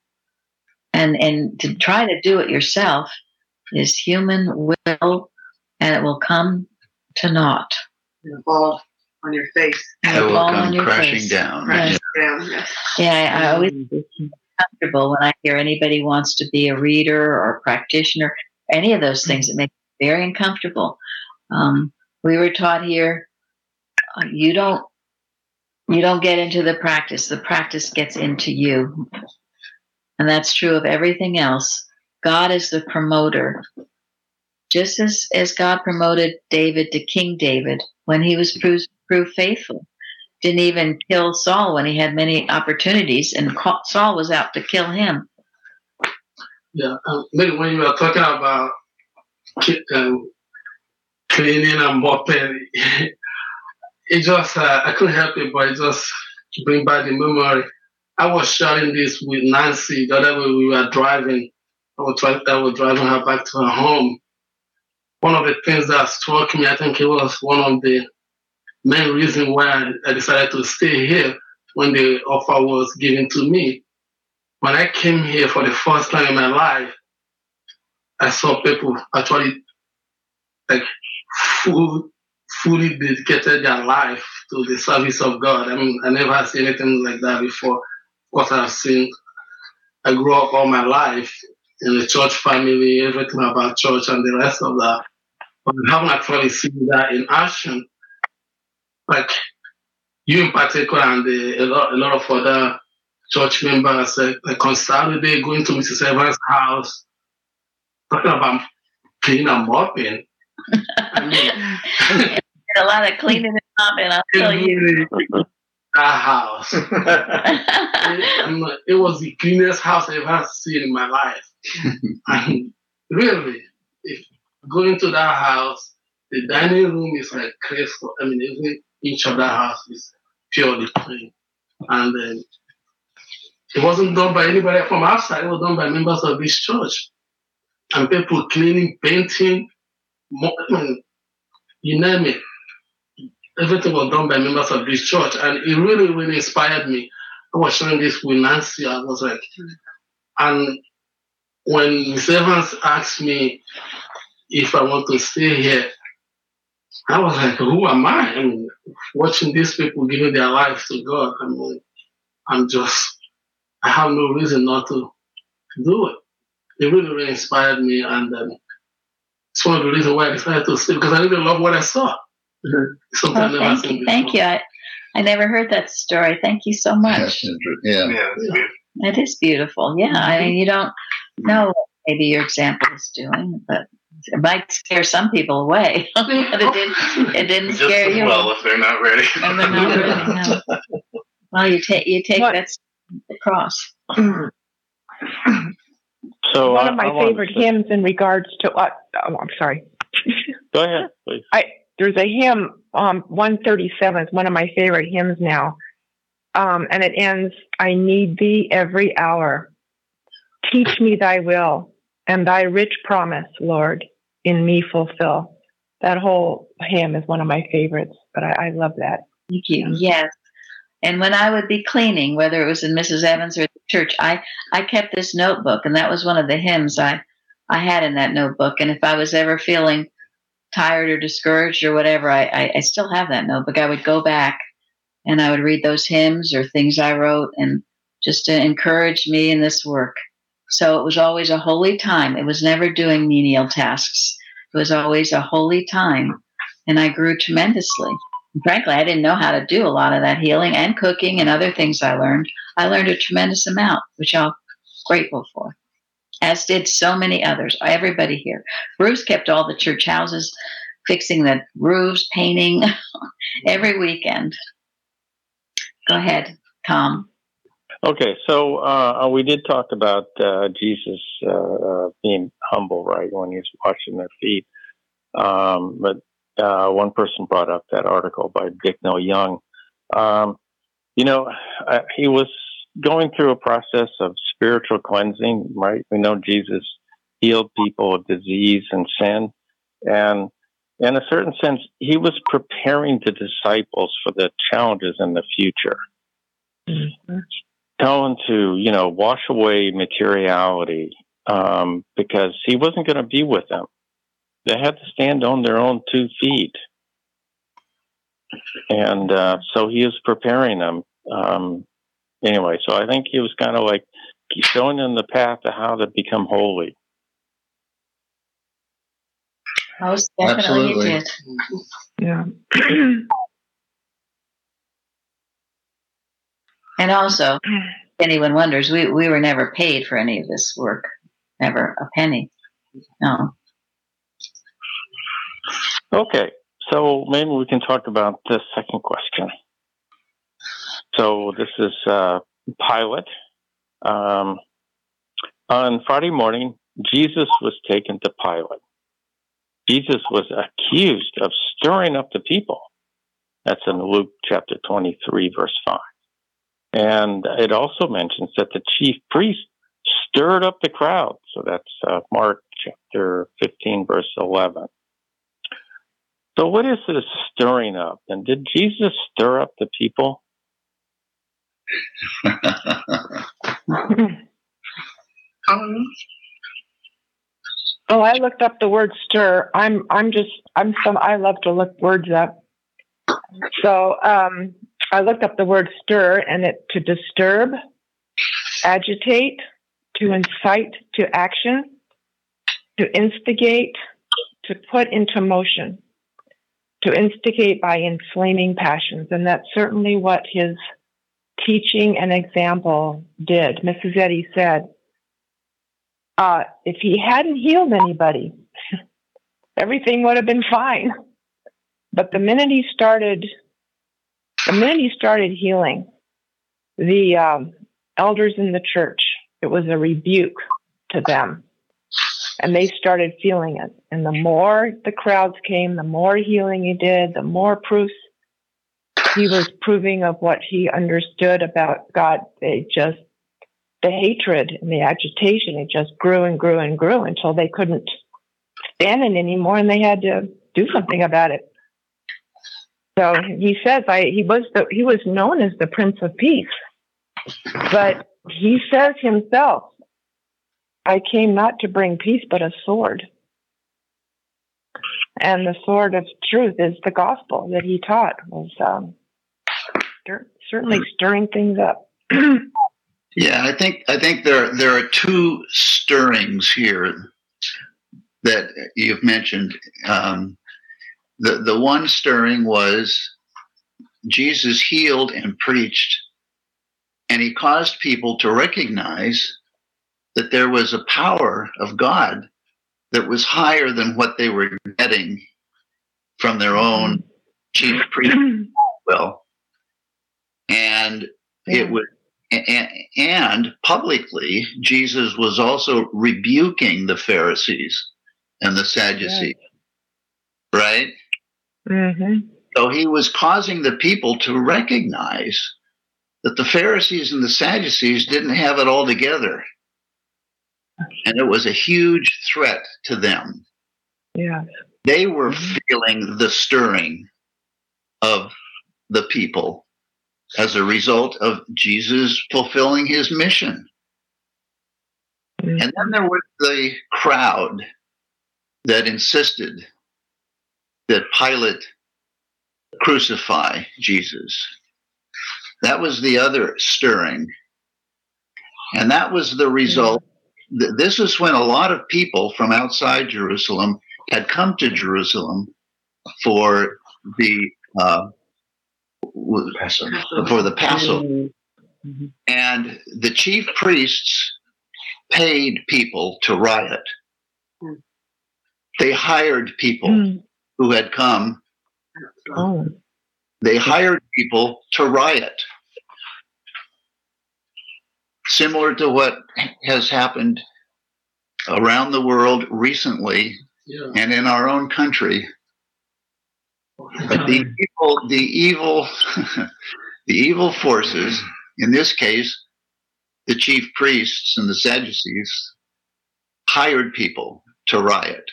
And to try to do it yourself is human will, and it will come to naught. It'll fall on your face. It will come crashing down. Crashing down. Yes. Yeah, I always feel comfortable when I hear anybody wants to be a reader or a practitioner, any of those things. It makes me very uncomfortable. We were taught here, you don't get into the practice gets into you. And that's true of everything else. God is the promoter. Just as God promoted David to King David when he was proved faithful. Didn't even kill Saul when he had many opportunities, and Saul was out to kill him. Yeah, maybe when you were talking about cleaning and mopping, it just, I couldn't help it, but it just bring back the memory. I was sharing this with Nancy the other way we were driving. I was driving her back to her home. One of the things that struck me, I think it was one of the main reasons why I decided to stay here when the offer was given to me. When I came here for the first time in my life, I saw people actually fully dedicated their life to the service of God. I mean, I never seen anything like that before. What I've seen I grew up all my life in the church family, everything about church and the rest of that. But I haven't actually seen that in action. Like you in particular and a lot of other church members, like on Saturday, going to Mrs. Evans' house, talking about cleaning and mopping. I mean, a lot of cleaning and mopping, I'll tell you. That house. It was the cleanest house I've ever seen in my life. And really, if going to that house, the dining room is like crystal. I mean, every inch of that house is purely clean. And it wasn't done by anybody from outside. It was done by members of this church. And people cleaning, painting, you name it. Everything was done by members of this church. And it really, really inspired me. I was sharing this with Nancy. I was like, and when Ms. Evans asked me if I want to stay here, I was like, who am I? I mean, watching these people giving their lives to God, I mean, I have no reason not to do it. It really, really inspired me. And it's one of the reasons why I decided to stay, because I really love what I saw. Thank you. I never heard that story. Thank you so much. Yeah. It is beautiful. Yeah. I mean, you don't know what maybe your example is doing, but it might scare some people away. But it didn't scare you. Well, if they're not ready. And they're not ready, no. Well, you take that across. So one of my favorite hymns in regards to I'm sorry. Go ahead, please. There's a hymn, 137 is one of my favorite hymns now. And it ends, I need thee every hour. Teach me thy will, and thy rich promise, Lord, in me fulfill. That whole hymn is one of my favorites, but I love that. Thank you. Yes. And when I would be cleaning, whether it was in Mrs. Evans or the church, I kept this notebook, and that was one of the hymns I had in that notebook. And if I was ever feeling tired or discouraged or whatever, I still have that notebook. I would go back and I would read those hymns or things I wrote, and just to encourage me in this work. So it was always a holy time. It was never doing menial tasks. It was always a holy time. And I grew tremendously. And frankly, I didn't know how to do a lot of that healing and cooking and other things I learned. I learned a tremendous amount, which I'm grateful for, as did so many others, everybody here. Bruce kept all the church houses, fixing the roofs, painting every weekend. Go ahead, Tom. Okay, so we did talk about Jesus being humble, right, when he's washing their feet. But one person brought up that article by Bicknell Young. He was going through a process of spiritual cleansing, right? We know Jesus healed people of disease and sin. And in a certain sense, he was preparing the disciples for the challenges in the future. Mm-hmm. Tell them to, wash away materiality, because he wasn't going to be with them. They had to stand on their own 2 feet. And so he was preparing them. Anyway, so I think he was kind of like showing them the path to how to become holy. Most definitely he did. Yeah. And also, if anyone wonders, we were never paid for any of this work. Never a penny. No. Okay, so maybe we can talk about the second question. So this is Pilate. On Friday morning, Jesus was taken to Pilate. Jesus was accused of stirring up the people. That's in Luke chapter 23, verse 5. And it also mentions that the chief priest stirred up the crowd. So that's Mark chapter 15, verse 11. So what is this stirring up? And did Jesus stir up the people? I looked up the word stir. I love to look words up. So I looked up the word stir, and to disturb, agitate, to incite to action, to instigate, to put into motion, to instigate by inflaming passions. And that's certainly what his teaching and example did. Mrs. Eddy said, if he hadn't healed anybody, everything would have been fine. But the minute he started healing the elders in the church, it was a rebuke to them. And they started feeling it. And the more the crowds came, the more healing he did, the more proofs he was proving of what he understood about God. The hatred and the agitation, it just grew and grew and grew until they couldn't stand it anymore, and they had to do something about it. So he says, he was known as the Prince of Peace, but he says himself, I came not to bring peace, but a sword. And the sword of truth is the gospel that he taught, was certainly stirring things up. Yeah, I think there are two stirrings here that you've mentioned. The one stirring was Jesus healed and preached, and he caused people to recognize that there was a power of God that was higher than what they were getting from their own chief priest. Well, and it was, and publicly, Jesus was also rebuking the Pharisees and the Sadducees, right? Mm-hmm. So he was causing the people to recognize that the Pharisees and the Sadducees didn't have it all together. And it was a huge threat to them. Yeah. They were feeling the stirring of the people as a result of Jesus fulfilling his mission. Mm-hmm. And then there was the crowd that insisted that Pilate crucify Jesus. That was the other stirring. And that was the result. This is when a lot of people from outside Jerusalem had come to Jerusalem for the Passover. Mm-hmm. And the chief priests paid people to riot. They hired people who had come. Oh. They hired people to riot. Similar to what has happened around the world recently and in our own country. But the evil forces, in this case, the chief priests and the Sadducees, hired people to riot.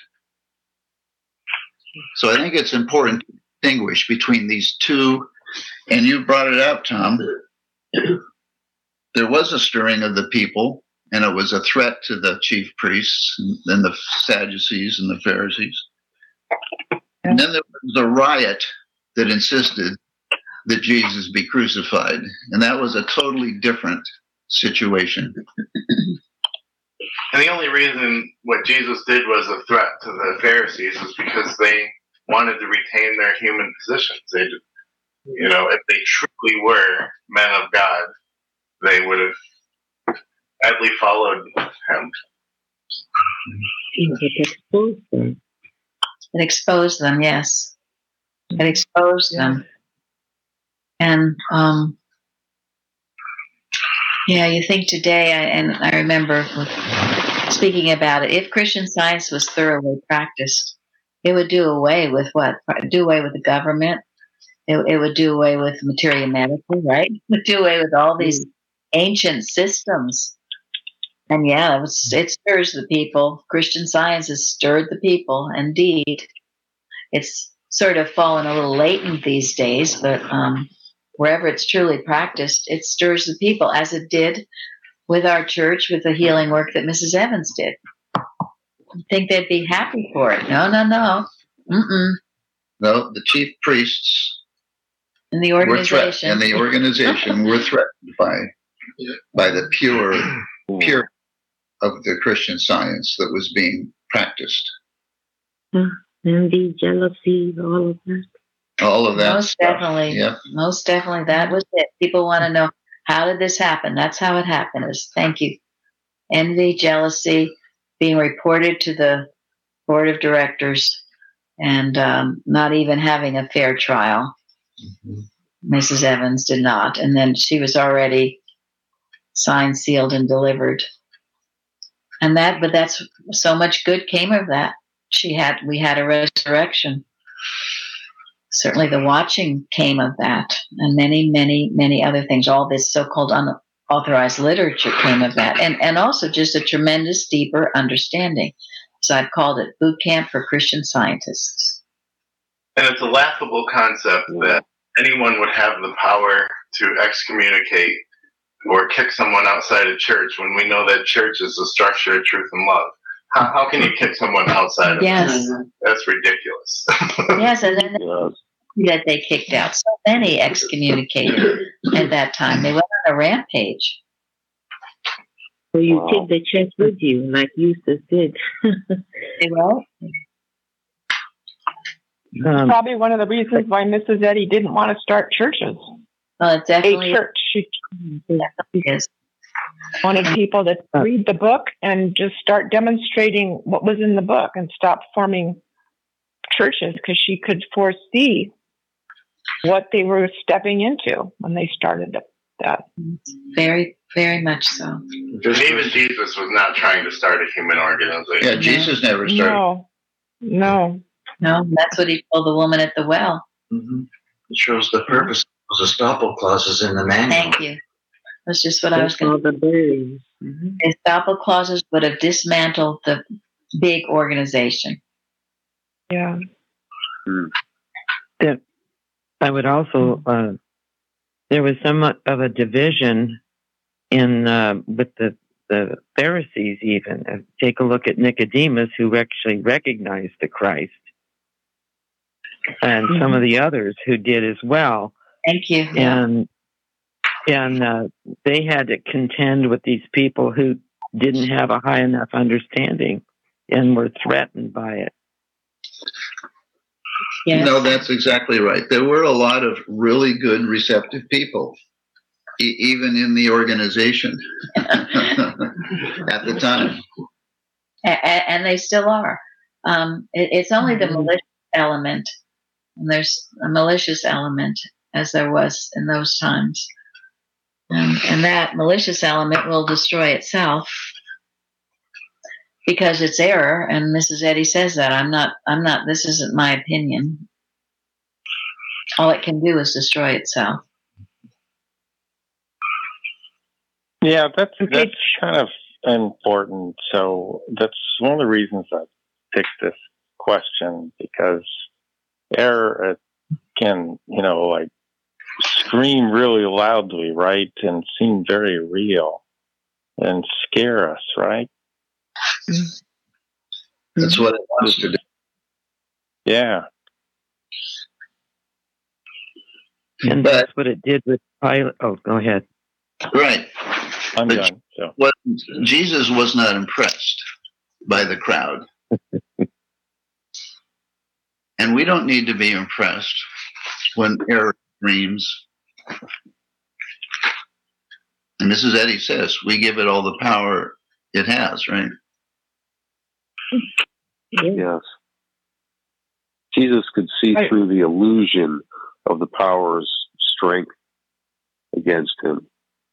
So I think it's important to distinguish between these two, and you brought it up, Tom. There was a stirring of the people, and it was a threat to the chief priests and the Sadducees and the Pharisees. And then there was a riot that insisted that Jesus be crucified, and that was a totally different situation. And the only reason what Jesus did was a threat to the Pharisees was because they wanted to retain their human positions. They, if they truly were men of God, they would have gladly followed him. It exposed them, yes. It exposed them. And, you think today, and I remember speaking about it, if Christian Science was thoroughly practiced, it would do away with what? Do away with the government. It would do away with materia medica, right? It would do away with all these ancient systems. And it stirs the people. Christian Science has stirred the people, indeed. It's sort of fallen a little latent these days, but wherever it's truly practiced, it stirs the people, as it did with our church, with the healing work that Mrs. Evans did. You think they'd be happy for it? No. Mm-mm. No, the chief priests and the organization were threatened by the pure of the Christian Science that was being practiced. Envy, jealousy, all of that. All of that. Most definitely. Yep. Most definitely. That was it. People want to know, how did this happen? That's how it happened. Thank you. Envy, jealousy, being reported to the board of directors, and not even having a fair trial. Mrs. Evans did not. And then she was already signed, sealed, and delivered. But that's so much good came of that. We had a resurrection. Certainly the watching came of that, and many, many, many other things. All this so-called unauthorized literature came of that, and also just a tremendous deeper understanding. So I've called it Boot Camp for Christian Scientists. And it's a laughable concept that anyone would have the power to excommunicate or kick someone outside of church when we know that church is the structure of truth and love. How can you kick someone outside of it? That's ridiculous. Yes, and then that they kicked out. So many excommunicated at that time. They went on a rampage. So you take the church with you, like Eustace did. Well, probably one of the reasons why Mrs. Eddy didn't want to start churches. Well, it definitely a church. She is. Wanted people to read the book and just start demonstrating what was in the book and stop forming churches, because she could foresee what they were stepping into when they started that. Very, very much so. And even Jesus was not trying to start a human organization. Yeah, Jesus never started. No, that's what he told the woman at the well. Mm-hmm. It shows the purpose of those estoppel clauses in the manual. Thank you. That's just what I was going to say. Estoppel clauses would have dismantled the big organization. Yeah. I would also, there was somewhat of a division in with the Pharisees even. Take a look at Nicodemus, who actually recognized the Christ, and some of the others who did as well. Thank you. And they had to contend with these people who didn't have a high enough understanding and were threatened by it. Yes. No, that's exactly right. There were a lot of really good, receptive people, even in the organization at the time. And they still are. It's only the malicious element. And there's a malicious element, as there was in those times. And that malicious element will destroy itself because it's error. And Mrs. Eddy says that I'm not, this isn't my opinion. All it can do is destroy itself. Yeah, that's kind of important. So that's one of the reasons I picked this question, because error can, scream really loudly, right? And seem very real and scare us, right? That's what it wants to do. Yeah. And that's what it did with Pilate. Oh, go ahead. Right. I'm done. So. Jesus was not impressed by the crowd. And we don't need to be impressed when error screams. And Mrs. Eddy says, we give it all the power it has, right? Yes. Jesus could see through the illusion of the power's strength against him.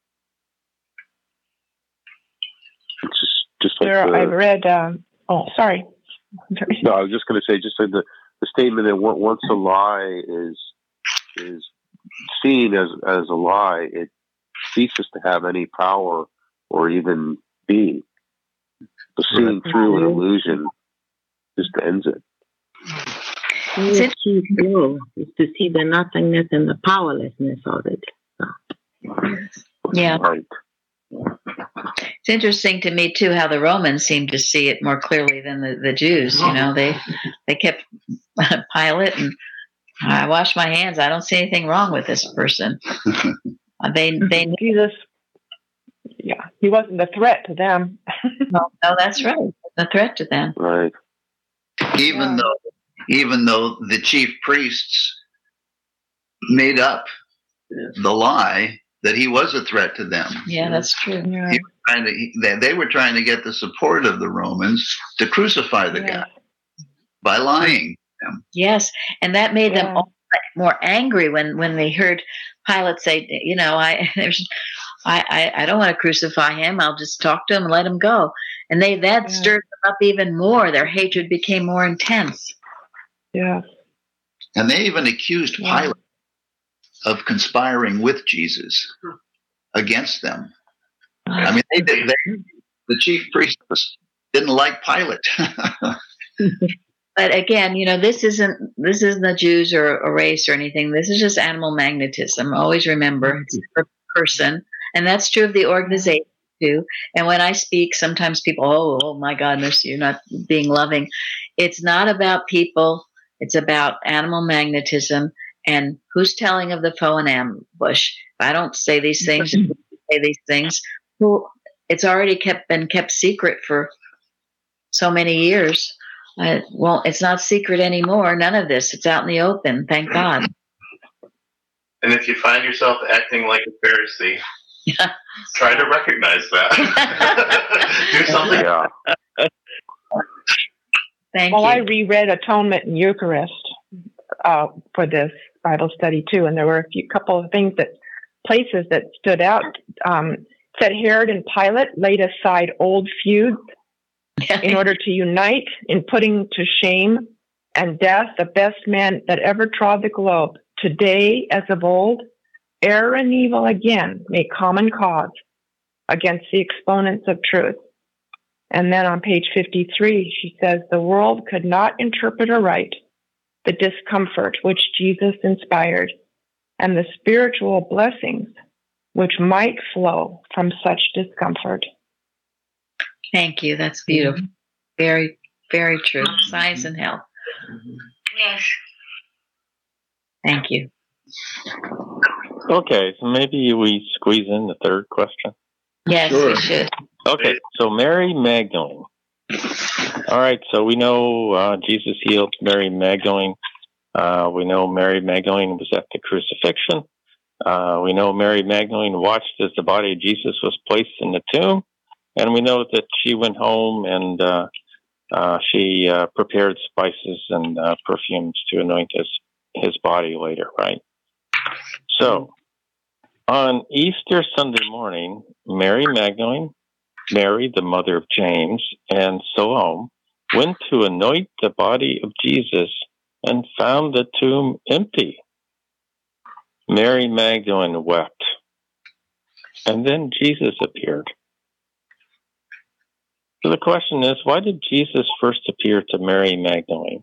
It's just like I've read. Sorry. No, I was just going to say, just like the statement that once a lie is seen as a lie, it ceases to have any power or even being. So seeing through an illusion just ends it. It's to see the nothingness and the powerlessness of it. Yeah. Right. It's interesting to me too how the Romans seemed to see it more clearly than the Jews. They kept Pilate, and I wash my hands. I don't see anything wrong with this person. They Jesus. Yeah, he wasn't a threat to them. No, that's right. A threat to them. Right. Even though the chief priests made up the lie that he was a threat to them. Yeah, that's true. Yeah. They were trying to get the support of the Romans to crucify the guy by lying to them. Yes, and that made them all more angry when they heard Pilate say, you know, I don't want to crucify him. I'll just talk to him and let him go. And that stirred them up even more. Their hatred became more intense. Yeah. And they even accused Pilate of conspiring with Jesus against them. I mean, the chief priests didn't like Pilate. But again, you know, this isn't the Jews or a race or anything. This is just animal magnetism. Always remember, it's a person, and that's true of the organization too. And when I speak, sometimes people, oh my goodness, you're not being loving. It's not about people. It's about animal magnetism. And who's telling of the foe and ambush? If I don't say these things, it's already been kept secret for so many years. Well, it's not secret anymore. None of this. It's out in the open. Thank God. And if you find yourself acting like a Pharisee, try to recognize that. Do something. Yeah. Thank you. I reread Atonement and Eucharist for this Bible study too, and there were a couple of places that stood out. Said Herod and Pilate laid aside old feuds in order to unite in putting to shame and death the best man that ever trod the globe. Today, as of old, error and evil again make common cause against the exponents of truth. And then on page 53, she says, the world could not interpret aright the discomfort which Jesus inspired and the spiritual blessings which might flow from such discomfort. Thank you. That's beautiful. Very, very true. Science and health. Yes. Thank you. Okay, so maybe we squeeze in the third question. Yes, we should. Okay, so Mary Magdalene. All right, so we know Jesus healed Mary Magdalene. We know Mary Magdalene was at the crucifixion. We know Mary Magdalene watched as the body of Jesus was placed in the tomb. And we know that she went home and she prepared spices and perfumes to anoint his body later, right? So, on Easter Sunday morning, Mary Magdalene, Mary, the mother of James, and Salome went to anoint the body of Jesus and found the tomb empty. Mary Magdalene wept. And then Jesus appeared. So the question is, why did Jesus first appear to Mary Magdalene?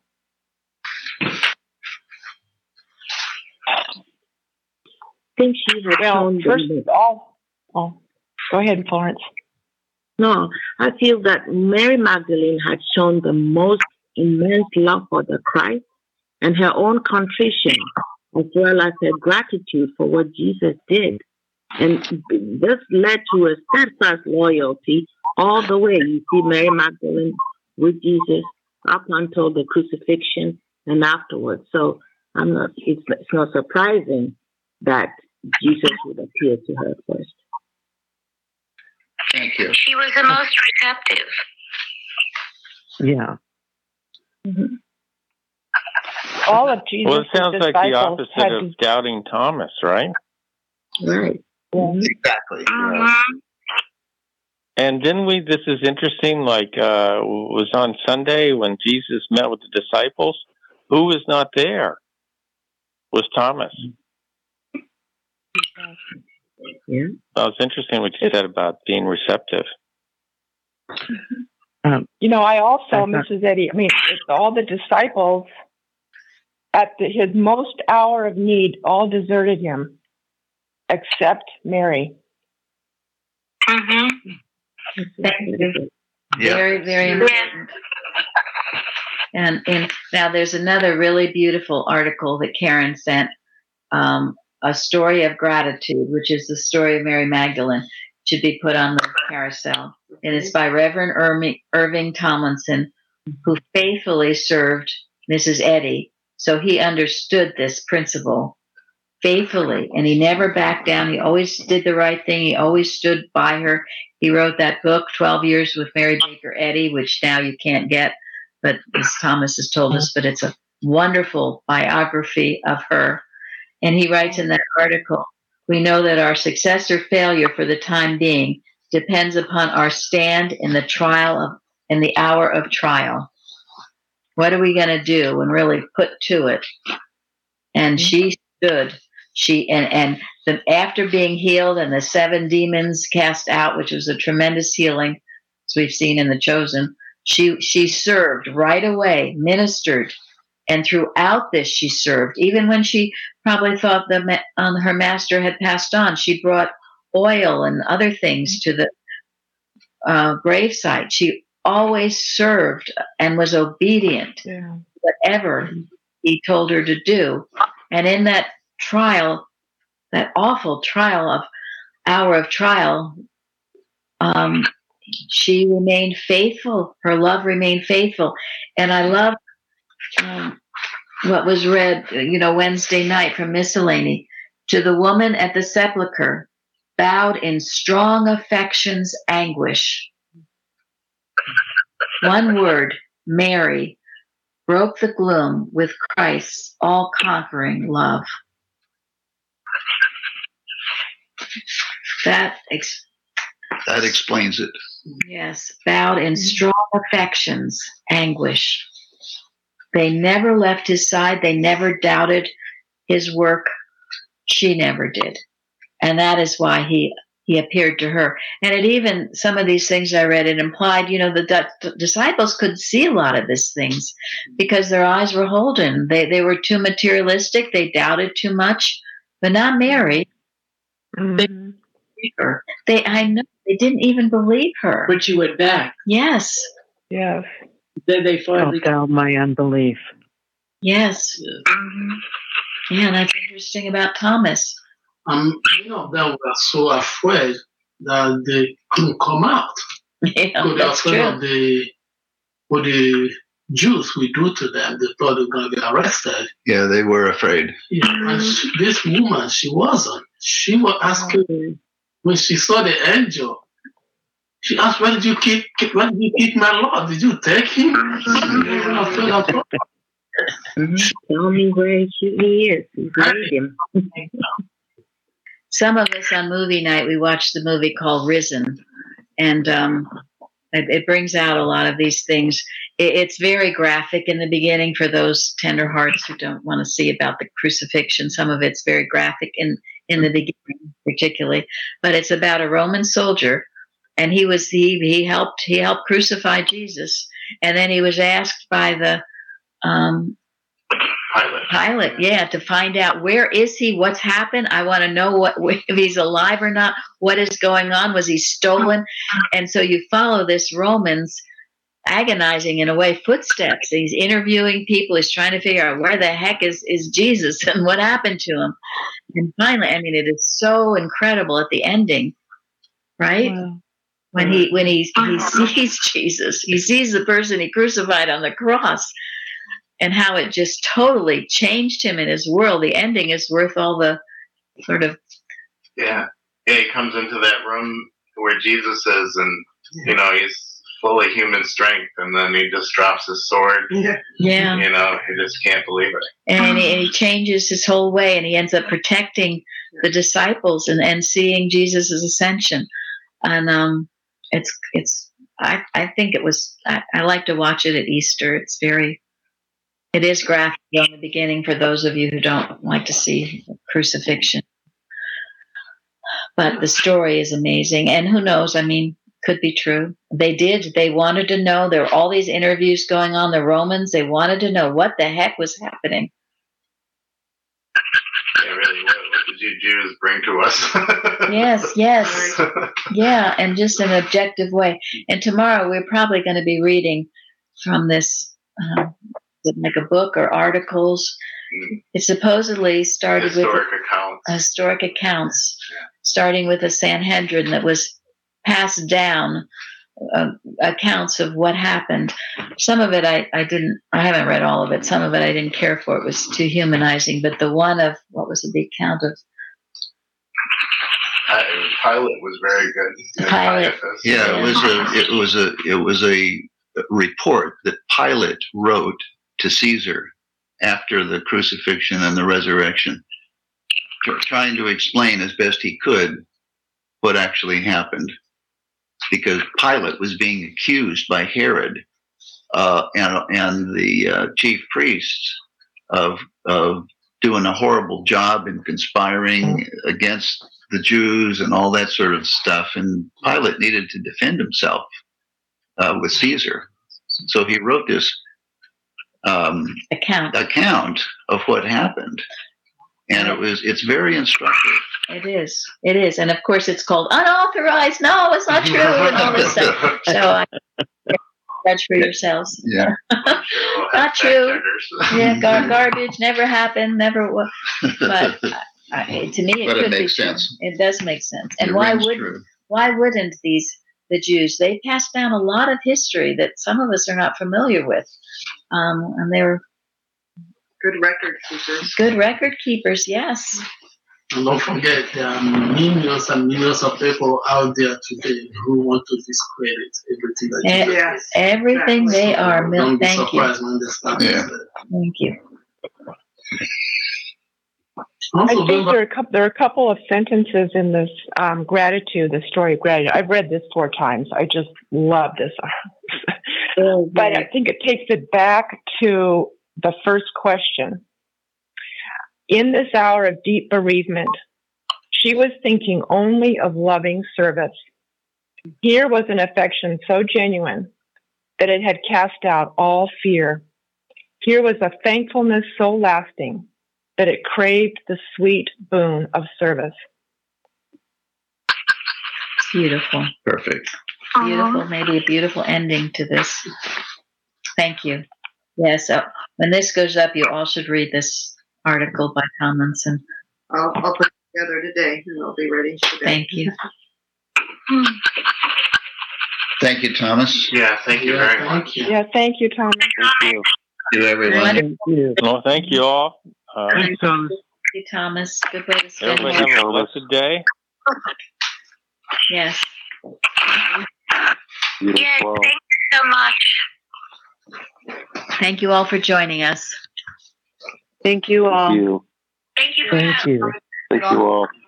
I think she had shown first of all, go ahead, Florence. No, I feel that Mary Magdalene had shown the most immense love for the Christ and her own contrition, as well as her gratitude for what Jesus did. And this led to a steadfast loyalty all the way. You see Mary Magdalene with Jesus up until the crucifixion and afterwards. So it's not surprising that Jesus would appear to her first. Thank you. She was the most receptive. Yeah. Mm-hmm. All of Jesus' Well, it sounds like the opposite of doubting Thomas, right? Right. Yeah. Exactly. And didn't we, this is interesting, like was on Sunday when Jesus met with the disciples, who was not there? Was Thomas. Yeah. Well, it's interesting what you said about being receptive. I also, Mrs. Eddy, all the disciples at his most hour of need all deserted him, except Mary. Mm-hmm. Very, very important. And now there's another really beautiful article that Karen sent, a story of gratitude, which is the story of Mary Magdalene. should be put on the carousel. And it's by Reverend Irving Tomlinson, who faithfully served Mrs. Eddy. So he understood this principle faithfully, and he never backed down. He always did the right thing. He always stood by her. He wrote that book, 12 Years with Mary Baker Eddy, which now you can't get, but as Thomas has told us, but it's a wonderful biography of her. And he writes in that article, we know that our success or failure for the time being depends upon our stand in the hour of trial. What are we going to do when really put to it? And she stood. After being healed and the 7 demons cast out, which was a tremendous healing, as we've seen in The Chosen, she served right away, ministered, and throughout this she served. Even when she probably thought her master had passed on, she brought oil and other things to the gravesite. She always served and was obedient to whatever he told her to do. And in that trial, that awful hour of trial, she remained faithful. Her love remained faithful. And I love what was read, Wednesday night from Miscellany. To the woman at the sepulchre, bowed in strong affection's anguish. One word, Mary, broke the gloom with Christ's all-conquering love. That explains it. Yes, bowed in strong affection's anguish. They never left his side. They never doubted his work. She never did. And that is why he appeared to her. And it even, some of these things I read, it implied, the disciples couldn't see a lot of these things because their eyes were holden. They were too materialistic. They doubted too much, but not Mary. Mm-hmm. They believed her. I know they didn't even believe her. But you went back. Yes. Yes. Then they finally down my unbelief. Yes. Yeah, that's interesting about Thomas. Many of them were so afraid that they couldn't come out. Yeah, that's afraid true. of what the Jews would do to them. They thought they were going to get arrested. Yeah, they were afraid. Yeah, and this woman, she wasn't. She was asking, when she saw the angel, she asked, where did you keep my Lord? Did you take him? Tell me where he is. He's him. Some of us on movie night, we watched the movie called Risen, and it brings out a lot of these things. It's very graphic in the beginning for those tender hearts who don't want to see about the crucifixion. Some of it's very graphic in the beginning, particularly, but it's about a Roman soldier, and he helped crucify Jesus, and then he was asked by the Pilate, to find out where is he, what's happened. I want to know if he's alive or not. What is going on? Was he stolen? And so you follow this Roman's agonizing, in a way, footsteps. He's interviewing people. He's trying to figure out where the heck is Jesus and what happened to him. And finally, it is so incredible at the ending, right? Wow. When he sees Jesus, he sees the person he crucified on the cross. And how it just totally changed him in his world. The ending is worth all the sort of... Yeah, he comes into that room where Jesus is, and, he's full of human strength, and then he just drops his sword. Yeah. He just can't believe it. And he changes his whole way, and he ends up protecting the disciples and seeing Jesus' ascension. And I think it was... I like to watch it at Easter. It is graphic in the beginning for those of you who don't like to see crucifixion. But the story is amazing. And who knows, could be true. They wanted to know. There were all these interviews going on. The Romans, they wanted to know what the heck was happening. Yeah, really, what did you Jews bring to us? Yes. Yeah, and just in an objective way. And tomorrow we're probably going to be reading from this... like a book or articles. It supposedly started historic accounts. starting with the Sanhedrin that was passed down, accounts of what happened. Some of it I haven't read all of it. Some of it I didn't care for. It was too humanizing. But the one of, what was the account of? Pilate was very good. Pilate. Yeah, it was a report that Pilate wrote to Caesar after the crucifixion and the resurrection, trying to explain as best he could what actually happened, because Pilate was being accused by Herod and the chief priests of doing a horrible job in conspiring against the Jews and all that sort of stuff. And Pilate needed to defend himself with Caesar. So he wrote this account of what happened. And it's very instructive. It is. And of course it's called unauthorized. No, it's not true. And all this stuff. So judge for yourselves. Yeah. Not true. Yeah, garbage never happened, never was. But to me, it makes sense. It does make sense. And why wouldn't the Jews? They passed down a lot of history that some of us are not familiar with, and they were good record keepers. Good record keepers, yes. And don't forget, there are millions and millions of people out there today who want to discredit everything that you do. Everything they are. Don't be Thank you. surprised when they start. Yeah. Thank you. I think there are a couple of sentences in this gratitude, the story of gratitude. I've read this 4 times. I just love this. But I think it takes it back to the first question. In this hour of deep bereavement, she was thinking only of loving service. Here was an affection so genuine that it had cast out all fear. Here was a thankfulness so lasting that it craved the sweet boon of service. Beautiful. Perfect. Beautiful. Maybe a beautiful ending to this. Thank you. Yes. So when this goes up, you all should read this article by Tomlinson. I'll put it together today, and I'll be ready today. Thank you. Thank you, Thomas. Yeah, thank you very much. Yeah, thank you, Thomas. Thank you. Thank you, everyone. Thank you. Well, thank you all. Thank you, Thomas. Thank you, Thomas. Good way to spend Everybody have a blessed day. Yes. Yes, Well, thank you so much. Thank you all for joining us. Thank you all. Thank you. Thank you. Thank you. Thank you all.